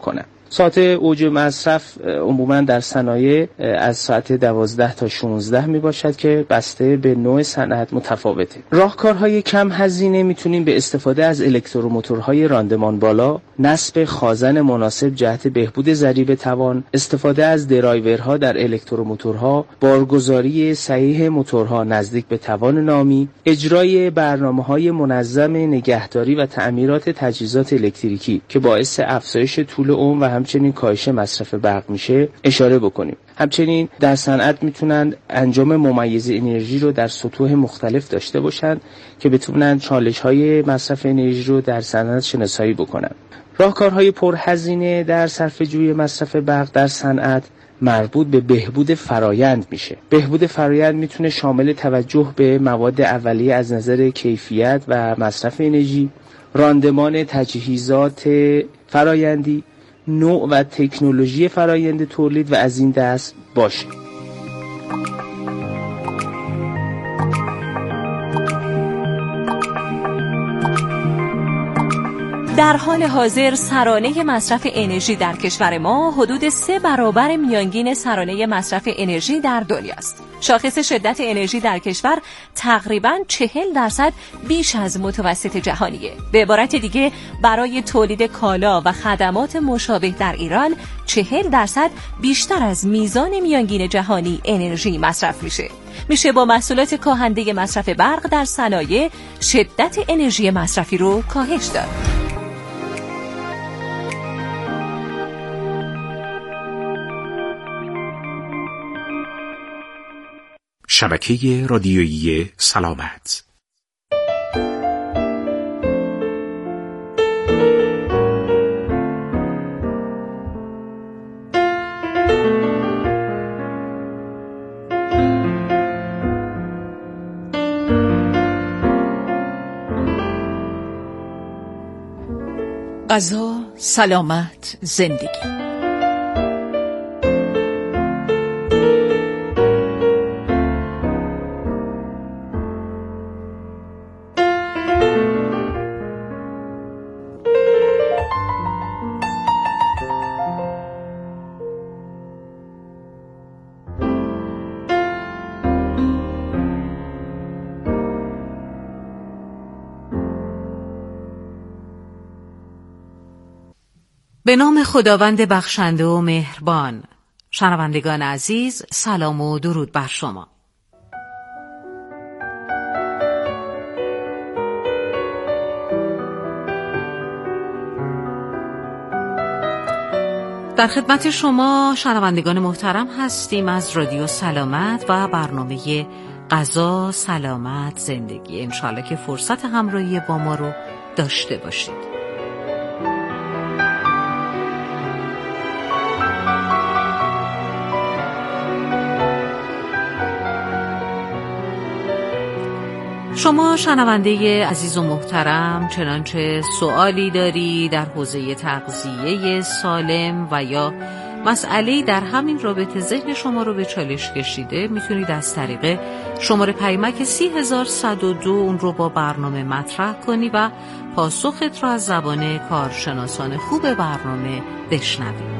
بکنن. ساعت اوج مصرف عموما در صنایع از ساعت 12 تا 16 می باشد که بسته به نوع صنعت متفاوته. راهکارهای کم هزینه میتونیم به استفاده از الکتروموتورهای راندمان بالا، نصب خازن مناسب جهت بهبود ضریب توان، استفاده از درایورها در الکتروموتورها، بارگذاری صحیح موتورها نزدیک به توان نامی، اجرای برنامه‌های منظم نگهداری و تعمیرات تجهیزات الکتریکی که باعث افزایش طول عمر و همچنین کاهش مصرف برق میشه اشاره بکنیم. همچنین در صنعت میتونن انجام ممیز انرژی رو در سطوح مختلف داشته باشن که بتونن چالش‌های مصرف انرژی رو در صنعت شناسایی بکنن. راهکارهای پرهزینه در صرفه‌جویی مصرف برق در صنعت مربوط به بهبود فرایند میشه. بهبود فرایند میتونه شامل توجه به مواد اولیه از نظر کیفیت و مصرف انرژی، راندمان تجهیزات فرایندی، نوع و تکنولوژی فرایند تولید و از این دست باشه. در حال حاضر سرانه مصرف انرژی در کشور ما حدود 3 برابر میانگین سرانه مصرف انرژی در دنیاست. شاخص شدت انرژی در کشور تقریباً 40% بیش از متوسط جهانیه. به عبارت دیگه برای تولید کالا و خدمات مشابه در ایران 40% بیشتر از میزان میانگین جهانی انرژی مصرف میشه با محصولات کاهنده مصرف برق در صنایع شدت انرژی مصرفی رو کاهش داد. شبکه رادیویی سلامت. غذا، سلامت، زندگی. به نام خداوند بخشنده و مهربان. شنوندگان عزیز، سلام و درود بر شما. در خدمت شما شنوندگان محترم هستیم از رادیو سلامت و برنامه غذا، سلامت، زندگی. انشالله که فرصت همراهی با ما رو داشته باشید. شما شنونده عزیز و محترم چنانچه سوالی داری در حوزه تغذیه سالم و یا مسئله‌ای در همین رابطه ذهن شما رو به چالش کشیده، میتونید از طریق شماره پیمک 30102 اون رو با برنامه مطرح کنی و پاسخت رو از زبان کارشناسان خوب برنامه بشنوی.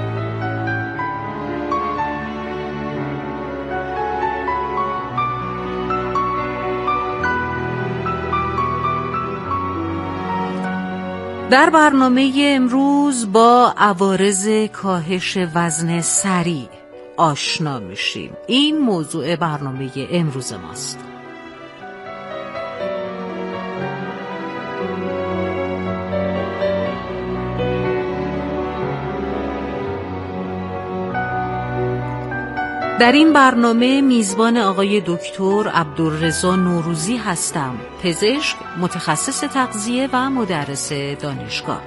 در برنامه امروز با عوارض کاهش وزن سریع آشنا میشیم. این موضوع برنامه امروز ماست. در این برنامه میزبان آقای دکتر عبدالرضا نوروزی هستم، پزشک، متخصص تغذیه و مدرس دانشگاه.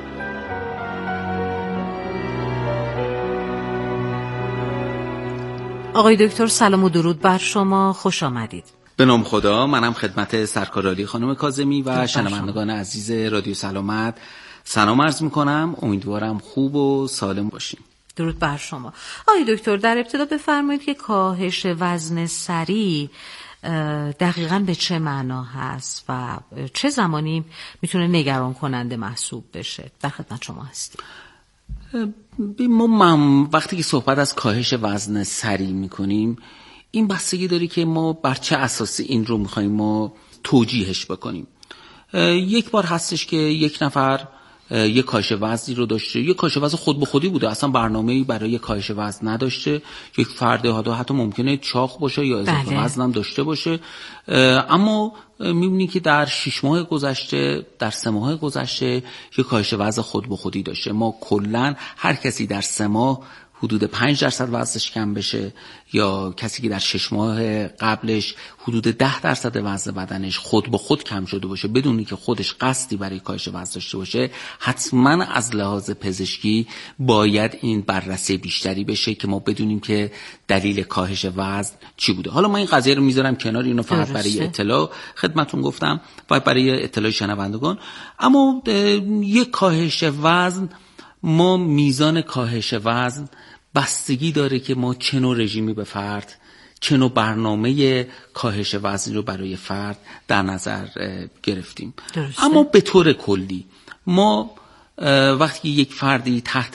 آقای دکتر سلام و درود بر شما، خوش آمدید. به نام خدا، منم خدمت سرکارعالی خانم کاظمی و شنوندگان عزیز رادیو سلامت سلام عرض میکنم. امیدوارم خوب و سالم باشیم. درود بر شما. آقای دکتر در ابتدا بفرمایید که کاهش وزن سریع دقیقاً به چه معنا هست و چه زمانی میتونه نگران کننده محسوب بشه؟ در خدمت شما هستیم. ما وقتی که صحبت از کاهش وزن سریع میکنیم، این بستگی داری که ما بر چه اساسی این رو میخوایم ما توجیهش بکنیم. یک بار هستش که یک نفر یک کاهش وزنی رو داشته، یک کاهش وزن خود به خودی بوده، اصلا برنامه‌ای برای کاهش وزن نداشته، یک فرد حتی ممکنه چاق باشه یا اضافه وزن هم داشته باشه، اما می‌بینی که در 6 ماه گذشته، در 3 ماه گذشته یک کاهش وزن خود به خودی داشته. ما کلاً هر کسی در 3 ماه حدود 5% وزنش کم بشه یا کسی که در 6 ماه قبلش حدود 10% وزن بدنش خود به خود کم شده باشه بدون که خودش قصدی برای کاهش وزن داشته باشه، حتما از لحاظ پزشکی باید این بررسی بیشتری بشه که ما بدونیم که دلیل کاهش وزن چی بوده. حالا من این قضیه رو میذارم کنار، اینو فقط برای اطلاع خدمتتون گفتم و برای اطلاع شنوندگان. اما یک کاهش وزن، ما میزان کاهش وزن بستگی داره که ما چه نوع رژیمی به فرد، چه نوع برنامه کاهش وزن رو برای فرد در نظر گرفتیم. درسته. اما به طور کلی ما وقتی یک فردی تحت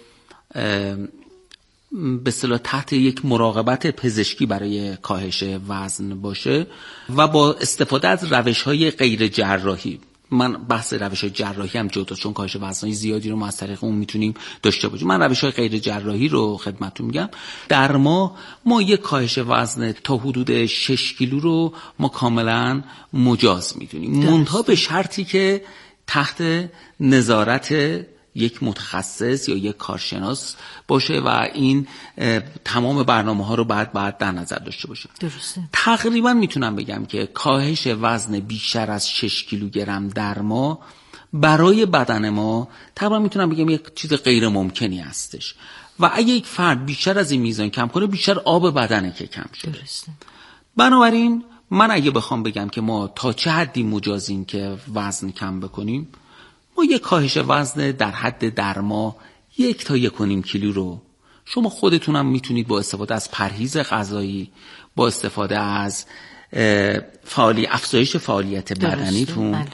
به اصطلاح تحت یک مراقبت پزشکی برای کاهش وزن باشه و با استفاده از روش‌های غیر جراحی، من بحث روش‌های جراحی هم جدا، چون کاهش وزن‌های زیادی رو ما از طریق اون میتونیم داشته باشیم، من روش‌های غیر جراحی رو خدمتتون میگم. در ما یک کاهش وزن تا حدود 6 کیلو رو ما کاملا مجاز میدونیم، منتها به شرطی که تحت نظارت یک متخصص یا یک کارشناس باشه و این تمام برنامه‌ها رو بعد در نظر داشته باشه. درسته. تقریبا میتونم بگم که کاهش وزن بیشتر از 6 کیلوگرم در ما برای بدن ما تقریبا میتونم بگم یک چیز غیر ممکنی هستش و اگه یک فرد بیشتر از این میزان کم کنه، بیشتر آب بدنه که کم شده. درسته. بنابراین من اگه بخوام بگم که ما تا چه حدی مجازیم که وزن کم بکنیم، ما یک کاهش وزن در حد در ما 1 تا 1.5 کیلو رو شما خودتونم میتونید با استفاده از پرهیز غذایی، با استفاده از افزایش فعالیت بدنیتون،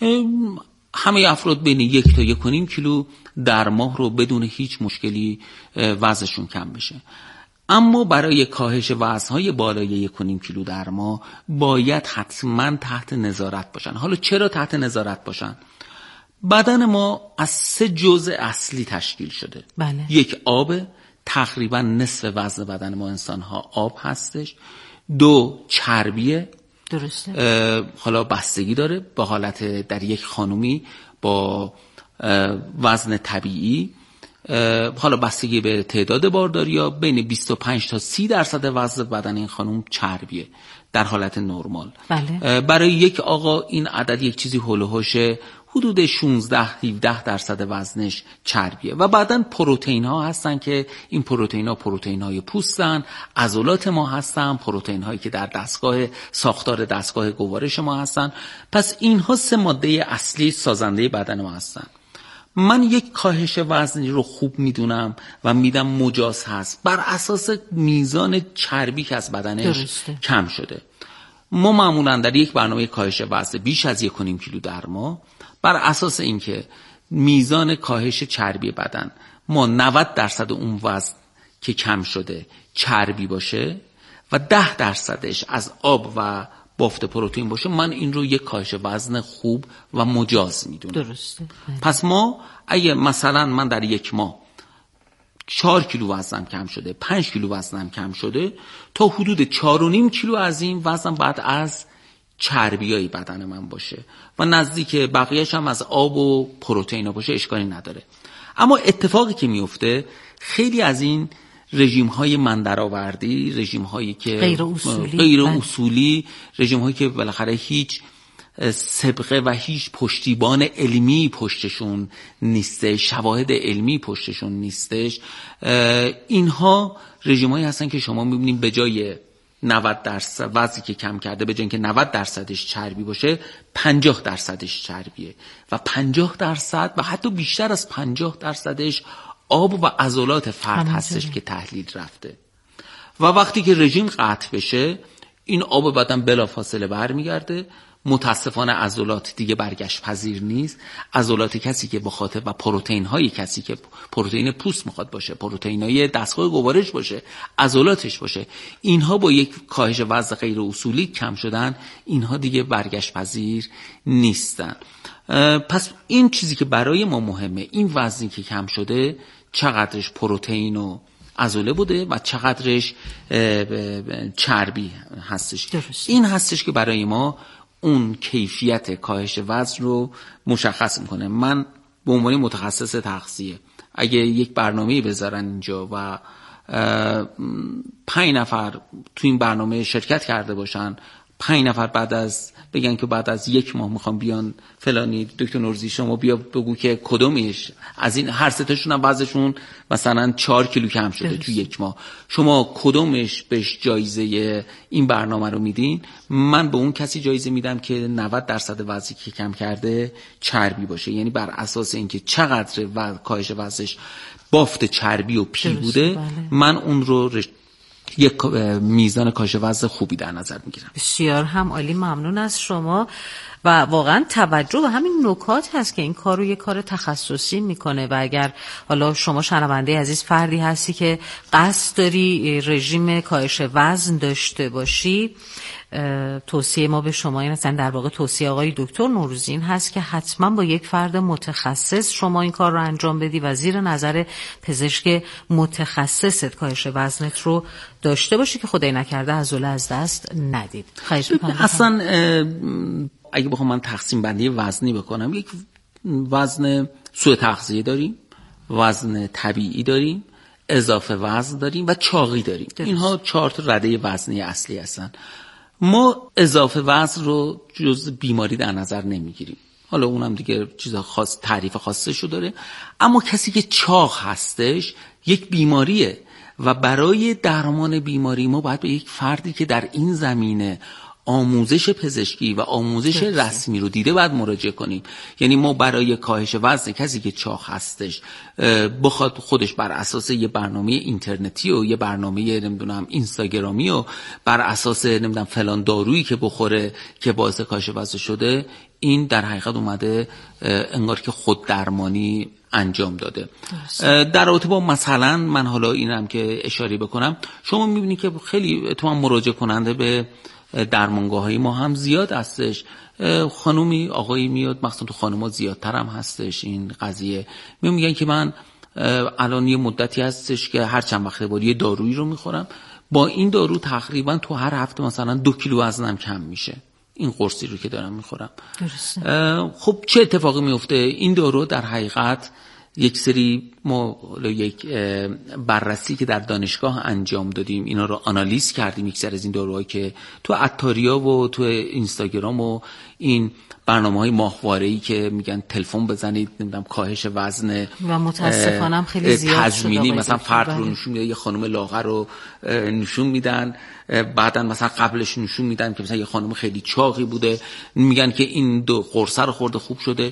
همه افراد بین 1 تا 1.5 کیلو در ماه رو بدون هیچ مشکلی وزنشون کم بشه. اما برای کاهش وزن‌های بالای 1.5 کیلو در ماه باید حتما تحت نظارت باشن. حالا چرا تحت نظارت باشن؟ بدن ما از 3 جزء اصلی تشکیل شده. بله. یک آب، تقریبا نصف وزن بدن ما انسان‌ها آب هستش. 2 چربیه. درسته. حالا بستگی داره به حالت در یک خانومی با وزن طبیعی، حالا بستگی به تعداد بارداری ها، بین 25 تا 30% وزن بدن این خانم چربیه در حالت نرمال. بله. برای یک آقا این عدد یک چیزی هول و هوش حدود 16-17% وزنش چربیه و بعدن پروتئین ها هستن که این پروتئین ها پروتئین های پوستن، عضلات ما هستن، پروتئین هایی که در ساختار دستگاه گوارش ما هستن. پس اینها 3 ماده اصلی سازنده بدن ما هستن. من یک کاهش وزنی رو خوب میدونم و میدم مجاز هست بر اساس میزان چربی که از بدنش کم شده. ما معمولا در یک برنامه کاهش وزن بیش از 1.5 کیلو در ماه بر اساس اینکه میزان کاهش چربی بدن ما 90% اون وزن که کم شده چربی باشه و 10%ش از آب و بافت پروتئین باشه، من این رو یک کاهش وزن خوب و مجاز میدونم. درسته. پس ما اگه مثلا من در یک ماه 4 کیلو وزنم کم شده، 5 کیلو وزنم کم شده، تا حدود 4.5 کیلو از این وزن بعد از چربیای بدن من باشه و نزدیک بقیه‌اش هم از آب و پروتئین باشه، اشکالی نداره. اما اتفاقی که میفته خیلی از این رژیم های من درآوردی، رژیم هایی که غیر اصولی، رژیم هایی که بالاخره هیچ سابقه و هیچ پشتیبان علمی پشتشون نیسته، شواهد علمی پشتشون نیستش، اینها رژیم هایی هستن که شما میبینید به جای 90% وزنی که کم کرده، به جای اینکه 90%ش چربی باشه 50%ش چربیه و 50% و حتی بیشتر از 50%ش آب و عضلات فرد هستش که تحلیل رفته. و وقتی که رژیم قطع بشه این آب بدن بلافاصله برمیگرده، متاسفانه عضلات دیگه برگشت پذیر نیست. عضلات کسی که بخاطر و پروتئین های کسی که پروتئین پوست میخواد باشه، پروتئین های دستگاه گوارش باشه، عضلاتش باشه، اینها با یک کاهش وزن غیر اصولی کم شدن، اینها دیگه برگشت پذیر نیستن. پس این چیزی که برای ما مهمه، این وزنی که کم شده چقدرش پروتئین و عضله بوده و چقدرش چربی هستش. درست. این هستش که برای ما اون کیفیت کاهش وزن رو مشخص میکنه. من به عنوان متخصص تغذیه اگه یک برنامه بذارن اینجا و 5 نفر تو این برنامه شرکت کرده باشن، 5 نفر بگن که بعد از 1 ماه میخوام بیان فلانی دکتر نوروزی شما بیا بگو که کدومش از این، هر سه تاشون هم وزنشون مثلا 4 کیلو کم شده تو 1 ماه، شما کدومش بهش جایزه این برنامه رو میدین؟ من به اون کسی جایزه میدم که 90% وزنی که کم کرده چربی باشه. یعنی بر اساس اینکه چقدر کاهش وزنش بافت چربی و پی بوده، بله. من اون رو یک میزان کاهش وزن خوبی در نظر میگیرم. بسیار هم عالی، ممنون از شما. و واقعا توجه به همین نکات هست که این کار رو یک کار تخصصی میکنه و اگر حالا شما شنونده عزیز فردی هستی که قصد داری رژیم کاهش وزن داشته باشی، توصیه ما به شما این هست، در واقع توصیه آقای دکتر نوروزی این هست که حتما با یک فرد متخصص شما این کار رو انجام بدی و زیر نظر پزشک متخصصت کاهش وزنت رو داشته باشی که خدای نکرده عضله از دست ندید. خواهش می‌کنم. اصلا اگه بخوام من تقسیم بندی وزنی بکنم، یک وزن سوء تغذیه داریم، وزن طبیعی داریم، اضافه وزن داریم و چاقی داریم. اینها 4 رده وزنی اصلی هستن. ما اضافه وزن رو جز بیماری در نظر نمیگیریم، حالا اونم دیگه چیزا خاص، تعریف خاصشو داره. اما کسی که چاق هستش یک بیماریه و برای درمان بیماری ما باید به یک فردی که در این زمینه آموزش پزشکی و آموزش رسمی رو دیده باید مراجعه کنیم. یعنی ما برای کاهش وزن کسی که چاق هستش بخواد خودش بر اساس یه برنامه اینترنتی و یه برنامه نمیدونم اینستاگرامی و بر اساس نمیدونم فلان دارویی که بخوره که باعث کاهش وزن شده، این در حقیقت اومده انگار که خود درمانی انجام داده. در رابطه با مثلا من حالا اینم که اشاره بکنم، شما میبینید که خیلی تو هم مراجعه کننده به درمانگاه‌های ما هم زیاد هستش، خانومی آقایی میاد، مخصوصا تو خانوما زیادتر هم هستش این قضیه، میگن که من الان یه مدتی هستش که هر چند وقته بار یه دارویی رو میخورم، با این دارو تقریبا تو هر هفته مثلا 2 کیلو وزنم کم میشه، این قرصی رو که دارم میخورم. خب چه اتفاقی میفته؟ این دارو در حقیقت یک سری ما یک بررسی که در دانشگاه انجام دادیم، اینا رو آنالیز کردیم، یک سری از این داروهایی که تو عطاریا و تو اینستاگرام و این برنامه‌های ماهواره‌ای که میگن تلفن بزنید نمیدونم کاهش وزن و متاسفانه خیلی زیاد شده، مثلا فرد رو نشون میده، یه خانم لاغر رو نشون میدن، بعداً مثلا قبلش نشون میدن که مثلا یه خانم خیلی چاقی بوده، میگن که این دو قرص رو خورده خوب شده.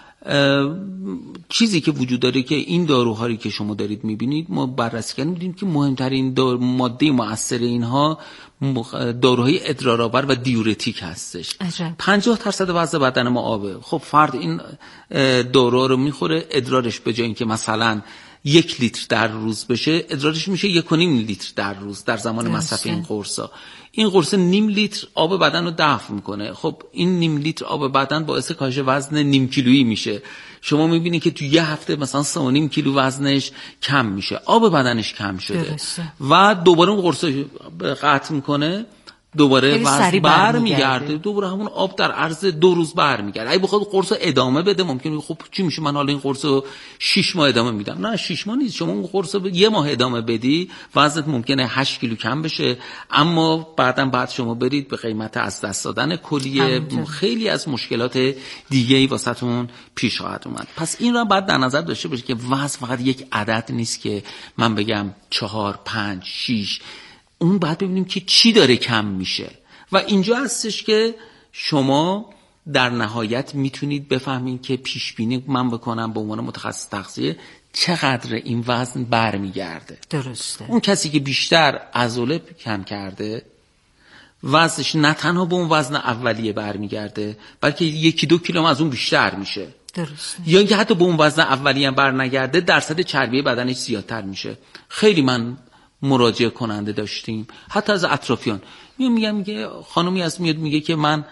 چیزی که وجود داره که این داروهایی که شما دارید میبینید، ما بررسی کردیم دیدیم که مهمترین ماده مؤثر اینها داروهای ادرارآور و دیورتیک هستش. 50% وزن بدن ما آبه. خب فرد این داروها رو میخوره، ادرارش به جای اینکه مثلا 1 لیتر در روز بشه، ادرارش میشه 1.5 لیتر در روز در زمان مصرف این قرصا. این قرص 0.5 لیتر آب بدن رو دفع میکنه. خب این 0.5 لیتر آب بدن باعث کاهش وزن نیم کیلویی میشه. شما میبینید که تو یه هفته مثلا 3.5 کیلو وزنش کم میشه، آب بدنش کم شده و دوباره اون قرص قطع میکنه، دوباره وزن برمیگرده، دوباره همون آب در عرض 2 روز برمیگرده. اگه بخواد قرص ادامه بده ممکنه خب چی میشه، من حالا این قرص رو 6 ماه ادامه میدم. نه 6 ماه نیست، شما اون قرص رو 1 ماه ادامه بدی وزنت ممکنه 8 کیلو کم بشه، اما بعد شما برید به قیمت از دست دادن کلیه، خیلی از مشکلات دیگه‌ای واسهتون پیش خواهد اومد. پس این رو بعد در نظر داشته باشید که وزن فقط یک عدد نیست که من بگم 4 5 6، اون باید ببینیم که چی داره کم میشه و اینجا هستش که شما در نهایت میتونید بفهمین که پیش بینی من بکنم به عنوان متخصص تغذیه چقدر این وزن برمیگرده. درسته. اون کسی که بیشتر عضله کم کرده وزنش نه تنها به اون وزن اولیه برمیگرده بلکه 1-2 کیلو از اون بیشتر میشه. درسته. یا اینکه حتی به اون وزن اولیه هم برنگرده، درصد چربی بدنش زیادتر میشه. خیلی من مراجعه کننده داشتیم حتی از اطرافیان، میگه خانومی از میاد میگه که من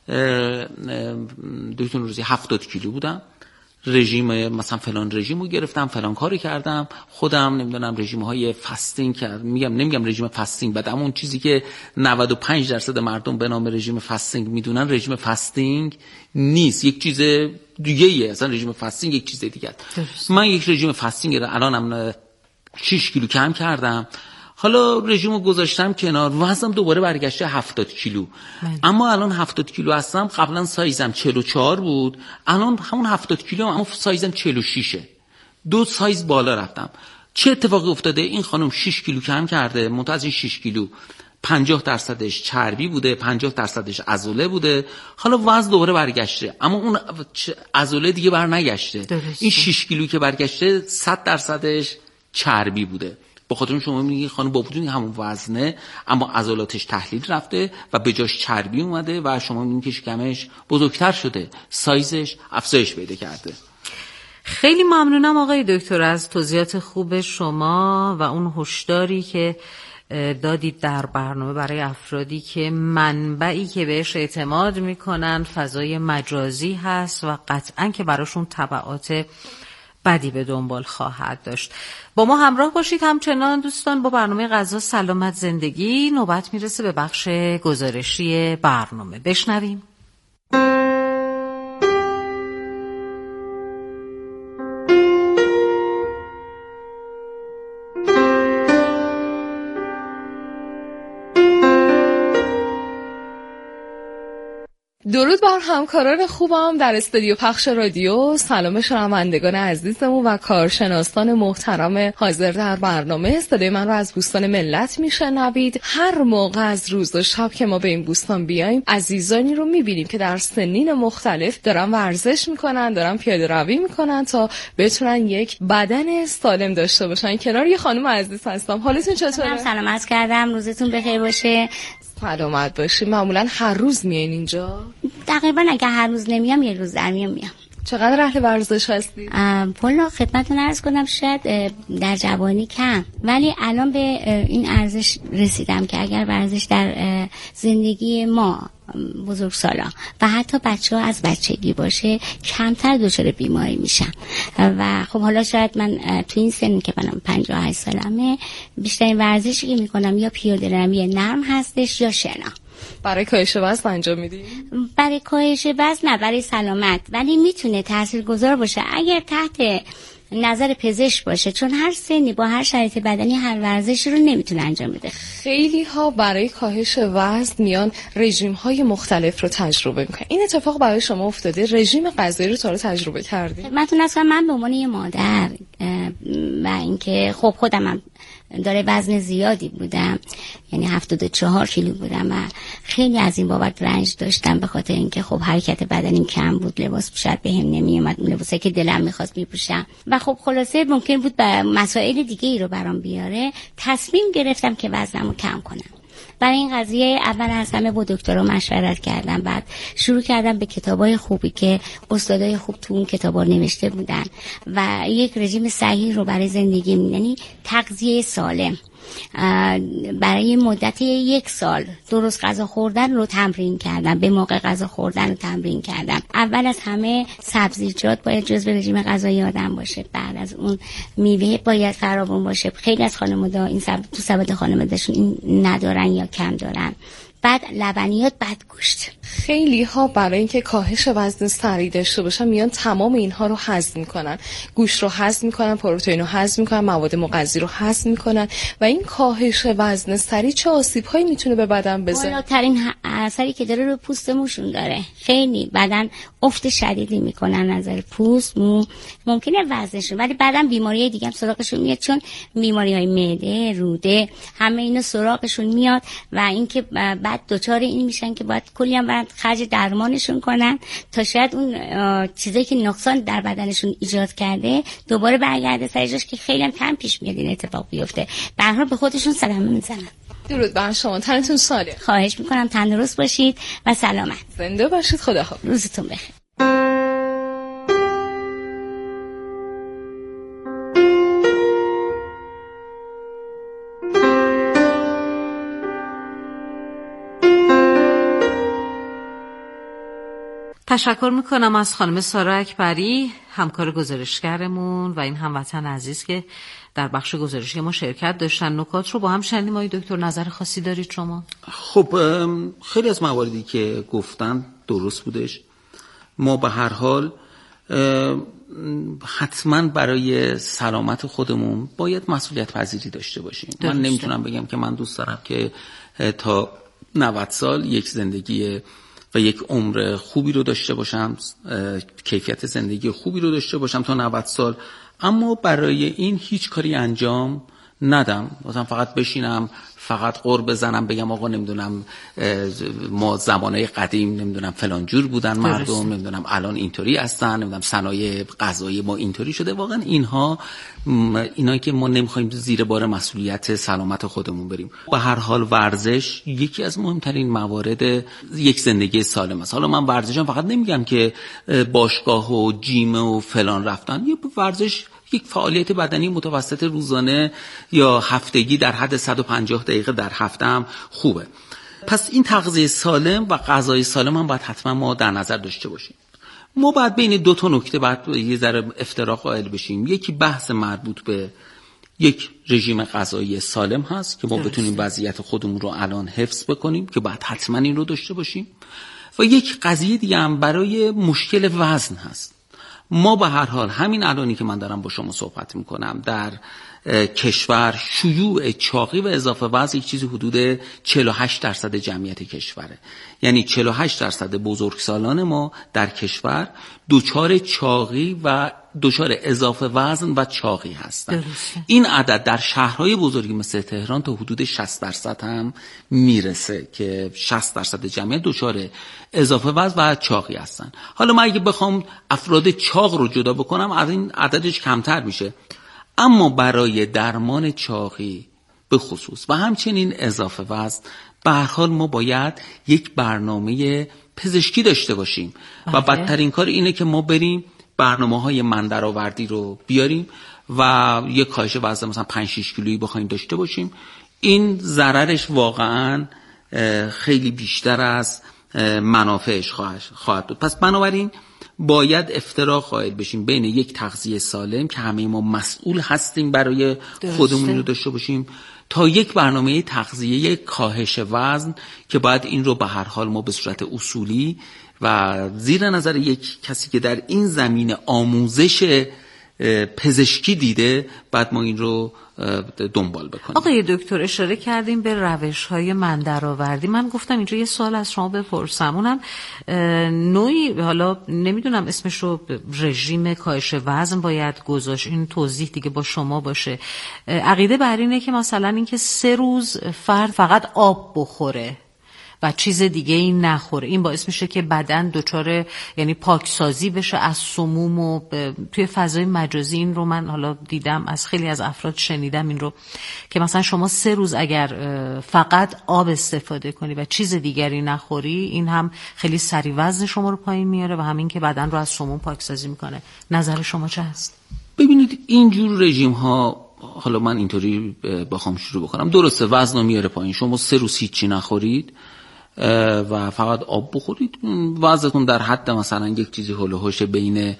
دو روزی 70 کیلو بودم، رژیم مثلا فلان رژیمو گرفتم، فلان کاری کردم، خودم نمیدونم رژیم های فاستینگ کردم. نمیگم رژیم فاستینگ بعد، اما اون چیزی که 95% مردم به نام رژیم فاستینگ میدونن رژیم فاستینگ نیست، یک چیز دیگه ایه. اصلا رژیم فاستینگ یک چیز دیگه است. من یک رژیم فاستینگ الانم 6 کیلو کم کردم، حالا رژیمو گذاشتم کنار، وزنم دوباره برگشته 70 کیلو. اما الان 70 کیلو هستم، قبلا سایزم 44 بود، الان همون 70 کیلو اما سایزم 46ه. 2 سایز بالا رفتم. چه اتفاقی افتاده؟ این خانم 6 کیلو کم کرده، منتها از این 6 کیلو 50% چربی بوده، 50% عضله بوده، حالا وزن دوباره برگشته، اما اون عضله دیگه برنگشته. این 6 کیلو که برگشته 100% چربی بوده. بخاطر شما میگی خانم با وجود همون وزنه اما عضلاتش تحلیل رفته و به جاش چربی اومده و شما میگین که شکمش بزرگتر شده، سایزش افزایش پیدا کرده. خیلی ممنونم آقای دکتر از توضیحات خوب شما و اون هشداری که دادید در برنامه برای افرادی که منبعی که بهش اعتماد میکنن فضای مجازی هست و قطعاً که براشون تبعات بدی به دنبال خواهد داشت. با ما همراه باشید همچنان دوستان با برنامه غذا سلامت زندگی. نوبت میرسه به بخش گزارشی برنامه، بشنویم. درود بر همکاران خوبم در استودیو پخش رادیو، سلام شنوندگان عزیزمون و کارشناسان محترم حاضر در برنامه. صدای من رو از بوستان ملت میشنوید. هر موقع از روز و شب که ما به این بوستان بیایم عزیزانی رو میبینیم که در سنین مختلف دارن ورزش میکنن، دارن پیاده روی میکنن تا بتونن یک بدن سالم داشته باشن. کنار یه خانم عزیز هستم. حالتون چطوره؟ سلامت کردم، روزتون بخیر باشه. سلامت باشی. معمولا هر روز میاین اینجا؟ تقریبا اگه هر روز نمیام یه روز در میام. چقدر اهل ورزش هستی؟ والا خدمتتون عرض کنم شاید در جوانی کم، ولی الان به این ارزش رسیدم که اگر ورزش در زندگی ما بزرگسالا و حتی بچه‌ها از بچگی باشه کمتر دچار بیماری میشن. و خب حالا شاید من تو این سن که منم 58 سالمه بیشترین ورزشی که میکنم یا پیاده روی نرم هستش یا شنا. برای کاهش وزن انجام میدی؟ برای کاهش وزن نه، برای سلامت، ولی میتونه تاثیرگذار باشه اگر تحت نظر پزشک باشه، چون هر سنی با هر شرایط بدنی هر ورزشی رو نمیتونه انجام بده. خیلی ها برای کاهش وزن میان رژیم های مختلف رو تجربه میکنن. این اتفاق برای شما افتاده؟ رژیم غذایی رو تا رو تجربه کردی؟ من به عنوان یه مادر و اینکه خب خودم داره وزن زیادی بودم، یعنی 74 کیلو بودم و خیلی از این بابت رنج داشتم، به خاطر اینکه خب حرکت بدنیم کم بود، لباس شاید بهم نمیومد، لباسی که دلم میخواست میپوشم و خب خلاصه ممکن بود به مسائل دیگه ای رو برام بیاره. تصمیم گرفتم که وزنمو کم کنم. برای این قضیه اول از همه با دکترها مشورت کردم، بعد شروع کردم به کتابای خوبی که استادای خوب تو اون کتابا نوشته بودن و یک رژیم صحیح رو برای زندگی، یعنی تغذیه سالم، برای مدت 1 سال درست غذا خوردن رو تمرین کردم، به موقع غذا خوردن رو تمرین کردم. اول از همه سبزیجات باید جزو رژیم غذایی آدم باشه، بعد از اون میوه باید فراوان باشه. خیلی از خانواده این تو سبد خانوادهشون این ندارن یا کم دارن. بعد لبنیات، بعد گوشت. خیلی ها برای اینکه کاهش وزن سریع داشته باشن میان تمام اینها رو هضم میکنن، گوشت رو هضم میکنن، پروتئین رو هضم میکنن، مواد مغذی رو هضم میکنن و این کاهش وزن سریع چه آسیب‌هایی میتونه به بدن بزنه؟ بالاترین اثری که داره رو پوست موشون داره. خیلی بدن افت شدیدی میکنن، نظر پوست، مو، ممکنه وزنشون، ولی بعدن بیماریهای دیگه هم سراغشون میاد، چون بیماریهای معده، روده، همه اینا سراغشون میاد و اینکه بعد دوچار این میشن که باید کلی هم برن خرج درمانشون کنن تا شاید اون چیزایی که نقصان در بدنشون ایجاد کرده دوباره برگرده سر جاش، که خیلی هم کم پیش میاد این اتفاق بیفته. به هر حال به خودشون صدمه میزنن. درود بر شما، تنتون سالم. خواهش میکنم تندرست باشید و سلامت. زنده باشید. خداحافظ. روزتون بخیر. تشکر میکنم از خانم سارا اکبری، همکار گزارشگرمون و این هموطن عزیز که در بخش گزارشی ما شرکت داشتن. نکات رو با هم شنیدیم. آقای دکتر نظر خاصی دارید شما؟ خب خیلی از مواردی که گفتن درست بودش. ما به هر حال حتما برای سلامت خودمون باید مسئولیت پذیری داشته باشیم. من نمیتونم بگم که من دوست دارم که تا 90 سال یک زندگی و یک عمر خوبی رو داشته باشم، کیفیت زندگی خوبی رو داشته باشم تا 90 سال، اما برای این هیچ کاری انجام ندم. مثلا فقط بشینم، فقط قُر بزنم، بگم آقا نمیدونم ما زمانه قدیم نمیدونم فلان جور بودن مردم، نمیدونم الان اینطوری هستن، نمیدونم صنایع غذایی ما اینطوری شده. واقعا اینایی که ما نمیخوایم زیر بار مسئولیت سلامت خودمون بریم. به هر حال ورزش یکی از مهمترین موارد یک زندگی سالم است. حالا من ورزشم فقط نمیگم که باشگاه و جیم و فلان رفتن. یه ورزش، یک فعالیت بدنی متوسط روزانه یا هفتگی در حد 150 دقیقه در هفته هم خوبه. پس این تغذیه سالم و غذای سالم هم باید حتما ما در نظر داشته باشیم. ما باید بین دو تا نکته باید یه ذره افتراق قائل بشیم. یکی بحث مربوط به یک رژیم غذایی سالم هست که ما بتونیم وضعیت خودمون رو الان حفظ بکنیم که باید حتما این رو داشته باشیم، و یک قضیه دیگه هم برای مشکل وزن هست. ما به هر حال همین الانی که من دارم با شما صحبت میکنم در کشور شیوع چاقی و اضافه وزن یک چیزی حدود 48% جمعیت کشوره. یعنی 48% بزرگسالان ما در کشور دچار چاقی و دچار اضافه وزن و چاقی هستن. این عدد در شهرهای بزرگی مثل تهران تا حدود 60% هم میرسه که 60% جمعیت دچار اضافه وزن و چاقی هستن. حالا من اگه بخوام افراد چاق رو جدا بکنم از این عددش کمتر میشه، اما برای درمان چاقی به خصوص و همچنین اضافه وزن به هر حال ما باید یک برنامه پزشکی داشته باشیم و بدترین کار اینه که ما بریم برنامه‌های مندرآوردی رو بیاریم و یک کاهش وزن مثلا 5-6 کیلویی بخوایم داشته باشیم. این ضررش واقعا خیلی بیشتر از منافعش خواهد بود. پس بنابراین باید افتراق قائل بشیم بین یک تغذیه سالم که همه ما مسئول هستیم برای خودمون رو داشته باشیم تا یک برنامه تغذیه کاهش وزن که باید این رو به هر حال ما به صورت اصولی و زیر نظر یک کسی که در این زمینه آموزش پزشکی دیده بعد ما این رو دنبال بکنیم. آقای دکتر اشاره کردیم به روش‌های مندرآوردی. من گفتم اینجا یه سوال از شما بپرسم، اونم نوعی حالا نمیدونم اسمش رو رژیم کاهش وزن باید گذاشت، این توضیح دیگه با شما باشه. عقیده بر اینه که مثلا اینکه 3 روز فرد فقط آب بخوره و چیز دیگه ای نخوره، این باعث میشه که بدن دچار یعنی پاکسازی بشه از سموم. و توی فضای مجازی این رو من حالا دیدم، از خیلی از افراد شنیدم این رو که مثلا شما 3 روز اگر فقط آب استفاده کنی و چیز دیگری نخوری، این هم خیلی سریع وزن شما رو پایین میاره و همین که بدن رو از سموم پاکسازی میکنه. نظر شما چه هست؟ ببینید اینجور رژیم ها، حالا من اینطوری بخوام شروع بکنم، درسته وزن رو میاره پایین، شما 3 روز هیچی نخورید و فقط آب بخورید، وزنتون در حد مثلا یک چیزی هولوحش بین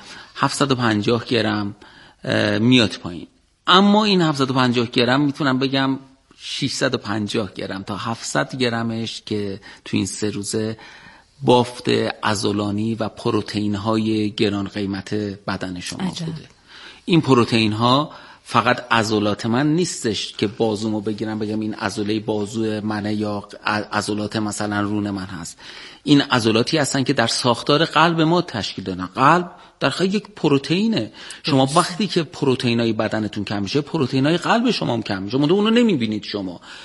750 گرم میاد پایین. اما این 750 گرم میتونم بگم 650 گرم تا 700 گرمش که تو این 3 روزه بافت عضلانی و پروتئین های گران قیمت بدن شما بوده. این پروتئین ها فقط عضلات من نیستش که بازومو بگیرم بگم این عضله بازو منه یا عضلات مثلا رون من هست. این عضلاتی هستن که در ساختار قلب ما تشکیل دادن. قلب در حقیقت یک پروتئینه. شما وقتی که پروتئینای بدنتون کم میشه، پروتئینای قلب شما هم کم میشه، اونو نمیبینید شما.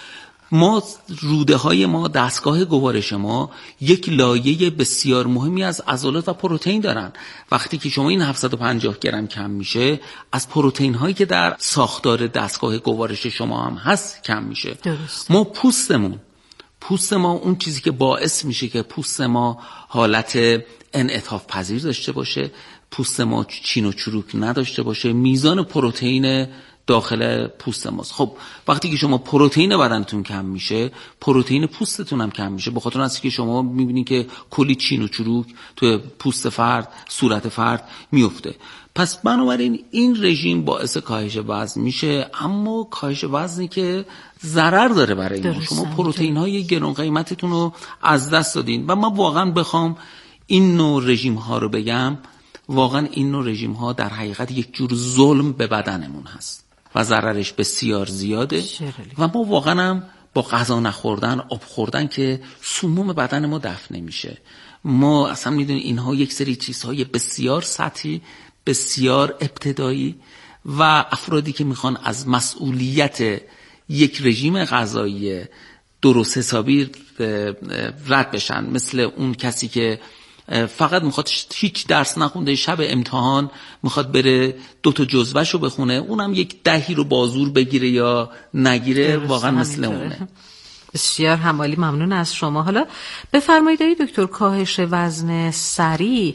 ما روده های ما، دستگاه گوارش ما یک لایه بسیار مهمی از عضلات و پروتئین دارن. وقتی که شما این 750 گرم کم میشه، از پروتئین هایی که در ساختار دستگاه گوارش شما هم هست کم میشه. درست. ما پوست ما اون چیزی که باعث میشه که پوست ما حالت انعطاف پذیر داشته باشه، پوست ما چین و چروک نداشته باشه، میزان پروتئین داخل پوست ماست. خب وقتی که شما پروتئین بدنتون کم میشه، پروتئین پوستتون هم کم میشه، به خاطر اینکه که شما میبینید که کلی چین و چروک تو پوست فرد، صورت فرد میفته. پس بنابراین این رژیم باعث کاهش وزن میشه، اما کاهش وزنی که ضرر داره برای ما. شما پروتئین های گران قیمتتون رو از دست دادین. و من واقعا بخوام این نوع رژیم ها رو بگم، واقعا این نوع رژیم ها در حقیقت یک جور ظلم به بدنمون هست و ضررش بسیار زیاده. و ما واقعا هم با غذا نخوردن، آب خوردن که سموم بدن ما دفع نمیشه. ما اصلا میدونید اینها یک سری چیزهای بسیار سطحی، بسیار ابتدایی و افرادی که میخوان از مسئولیت یک رژیم غذایی درست حسابی رد بشن، مثل اون کسی که فقط میخواد هیچ درس نخونده، شب امتحان میخواد بره 2 جزوه‌شو بخونه، اونم یک 10 رو بازور بگیره یا نگیره، واقعا مثل اونه. بسیار همالی، ممنون از شما. حالا بفرمایید دکتر، کاهش وزن سریع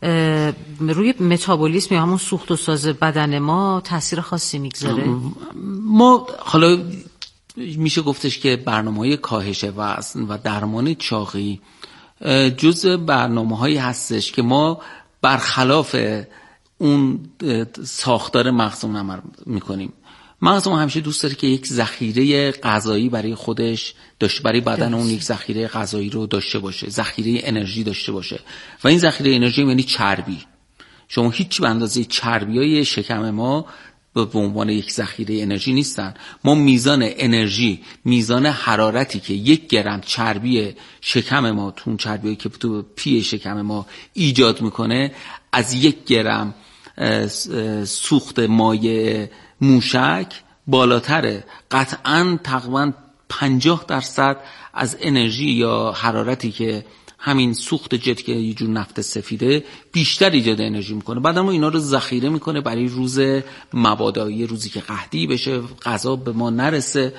روی متابولیسم یا همون سوخت و ساز بدن ما تاثیر خاصی میگذاره؟ ما حالا میشه گفتش که برنامه‌های کاهش وزن و درمان چاقی جزء برنامه‌هایی هستش که ما برخلاف اون ساختار مغزمون عمل میکنیم. مغزمون همیشه دوست داره که یک ذخیره غذایی برای خودش داشته، برای بدن اون یک ذخیره غذایی رو داشته باشه، ذخیره انرژی داشته باشه. و این ذخیره انرژی یعنی چربی. شما هیچ به اندازه چربیای شکم ما به عنوان یک ذخیره انرژی نیستن. ما میزان انرژی، میزان حرارتی که 1 گرم چربی شکم ما، تون چربیایی که تو پی شکم ما ایجاد میکنه، از 1 گرم سوخت مایع موشک بالاتره. قطعاً تقریباً 50% از انرژی یا حرارتی که همین سوخت جت که یه جور نفت سفیده بیشتر ایجاد انرژی میکنه. بعد اما اینا رو ذخیره میکنه برای روز مبادا، روزی که قحطی بشه، غذا به ما نرسه.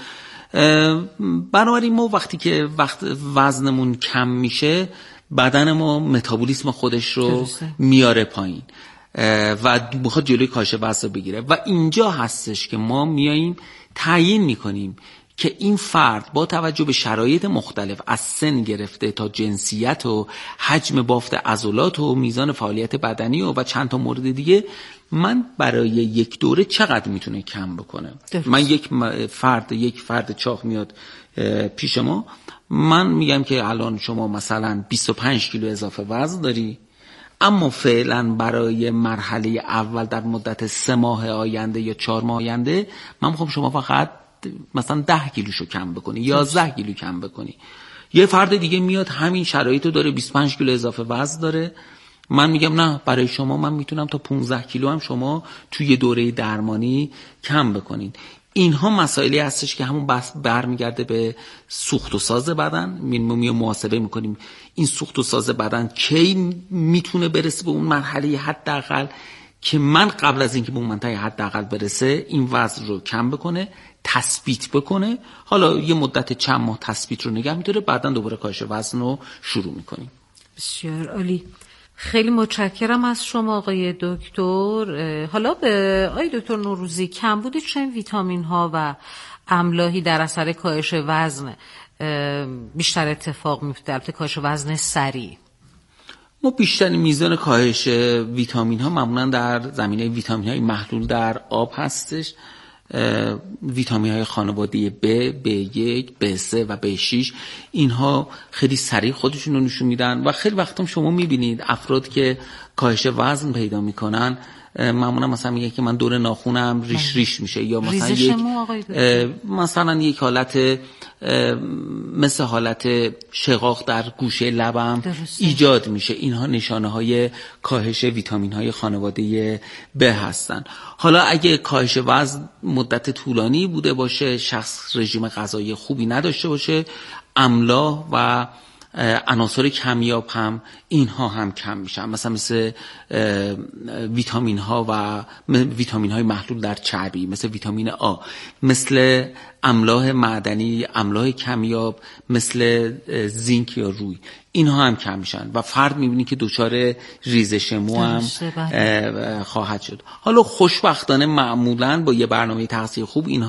بنابراین ما وقتی که وزنمون کم میشه، بدن ما متابولیسم خودش رو میاره پایین و میخواد جلوی کاهش وزن بگیره. و اینجا هستش که ما میاییم تعیین میکنیم که این فرد با توجه به شرایط مختلف از سن گرفته تا جنسیت و حجم بافت عضلات و میزان فعالیت بدنی و چند تا مورد دیگه، من برای یک دوره چقدر میتونه کم بکنه. من یک فرد چاق میاد پیش ما، من میگم که الان شما مثلا 25 کیلو اضافه وزن داری، اما فعلا برای مرحله اول در مدت 3 ماه آینده یا 4 ماه آینده من میخوام شما فقط مثلا 10 کیلوشو کم بکنی، 11 کیلو کم بکنی. یه فرد دیگه میاد همین شرایطو داره، 25 کیلو اضافه وزن داره، من میگم نه، برای شما من میتونم تا 15 کیلو هم شما توی دوره درمانی کم بکنین. اینها مسائلی هستش که همون بحث برمیگرده به سوخت و ساز بدن. ما محاسبه میکنیم این سوخت و ساز بدن کی میتونه برسه به اون مرحله حداقل که من قبل از اینکه به اون منطقه حداقل برسه این وزن رو کم بکنه، تثبیت بکنه. حالا یه مدت چند ماه تثبیت رو نگه می‌داره، بعداً دوباره کاهش وزن رو شروع می‌کنیم. بسیار عالی. خیلی متشکرم از شما آقای دکتر. حالا به آقای دکتر نوروزی، کمبود چه ویتامین‌ها و املاحی در اثر کاهش وزن بیشتر اتفاق میفته؟ البته کاهش وزن سریع. ما بیشترین میزان کاهش ویتامین ها معمولا در زمینه ویتامین های محلول در آب هستش. ویتامین های خانواده B، B1، B3 و B6 اینها خیلی سریع خودشون رو نشون میدن و خیلی وقتا شما میبینید افراد که کاهش وزن پیدا میکنن معمولا مثلا میگه که من دور ناخونم ریش میشه، یا مثلا یک حالت مثل حالت شقاق در گوشه لبم ایجاد میشه. اینها نشانه های کاهش ویتامین های خانواده ب هستن. حالا اگه کاهش وزن مدت طولانی بوده باشه، شخص رژیم غذایی خوبی نداشته باشه، املاح و عناصر کمیاب هم اینها هم کم میشن، مثل ویتامین ها و ویتامین های محلول در چربی، مثل ویتامین آ، مثل املاح معدنی، املاح کمیاب، مثل زینک یا روی، اینها هم کم میشن و فرد میبینی که دچار ریزش مو هم خواهد شد. حالا خوشبختانه معمولا با یه برنامه تغذیه خوب اینها